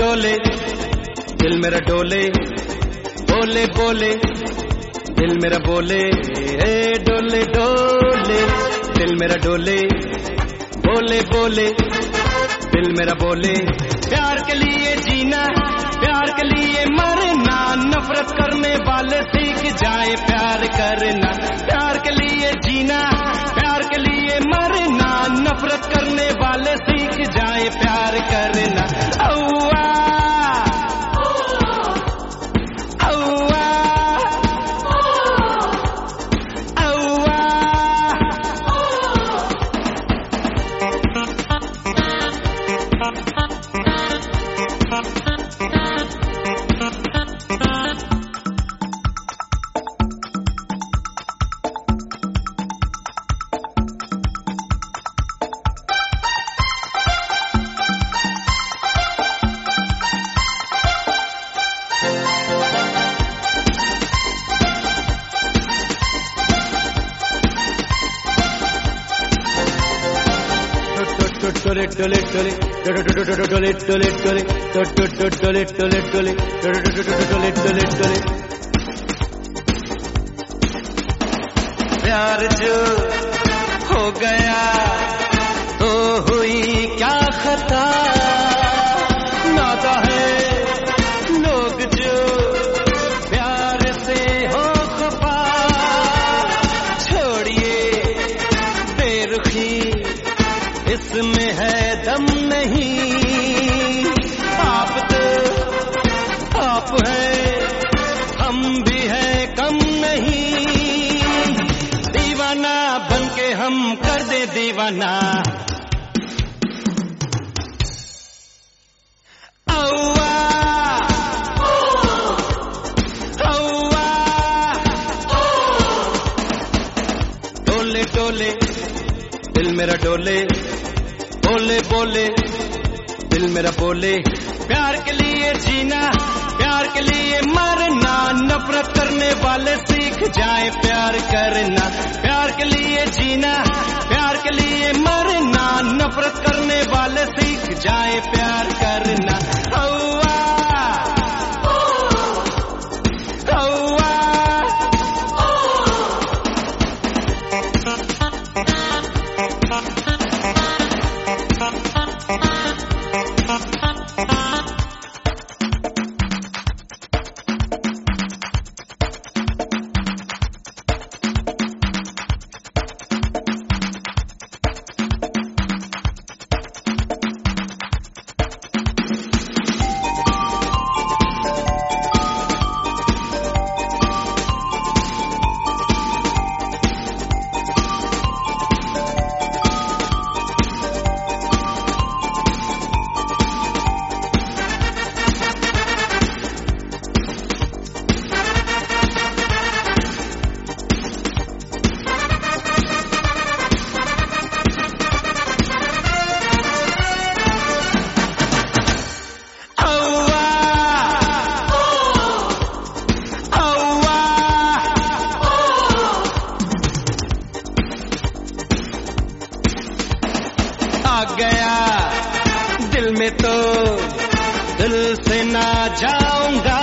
डोले, दिल मेरा डोले, बोले बोले दिल मेरा बोले, डोले डोले दिल मेरा डोले, बोले बोले दिल मेरा बोले। प्यार के लिए जीना, प्यार के लिए मरना, नफरत करने वाले सीख जाए प्यार करना। प्यार के लिए जीना, प्यार के लिए मरना, नफरत करने वाले सीख जाए प्यार करना। औआ टोले टोले टोले टोले टोले टोले टोले टोले टोले टोले टोले टोले। प्यार जो हो गया तो हुई क्या खता, नाता है लोग जो प्यार से हो खफा। छोड़िए बेरुखी, इसमें है दम नहीं। आप तो आप है, हम भी है कम नहीं। दीवाना बन के हम कर दे दीवाना। औआ औआ डोले डोले दिल मेरा डोले, बोले बोले दिल मेरा बोले। प्यार के लिए जीना, प्यार के लिए मरना, नफरत करने वाले सीख जाए प्यार करना। प्यार के लिए जीना, प्यार के लिए मरना, नफरत करने वाले सीख जाए प्यार करना। औआ औआ गया दिल में तो दिल से ना जाऊंगा।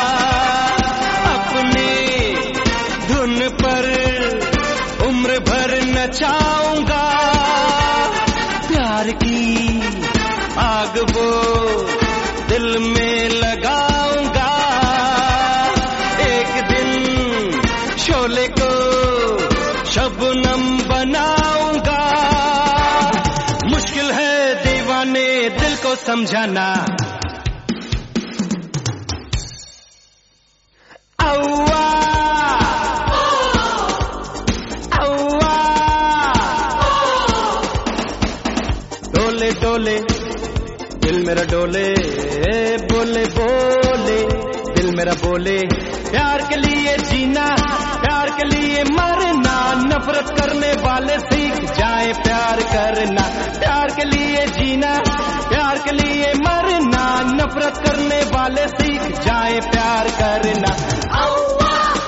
अपनी धुन पर उम्र भर नचाऊंगा। प्यार की आग वो दिल में लगाऊंगा। एक दिन शोले को शबनम बनाऊंगा। मुश्किल है दीवाने दिल को समझाना। औआ औआ डोले डोले दिल मेरा डोले, बोले बोले दिल मेरा बोले। प्यार के लिए जीना, प्यार के लिए मरना, नफरत करने वाले सीख जाए प्यार करना। प्यार के लिए जीना, प्यार के लिए मरना, नफरत करने वाले सीख जाए प्यार करना।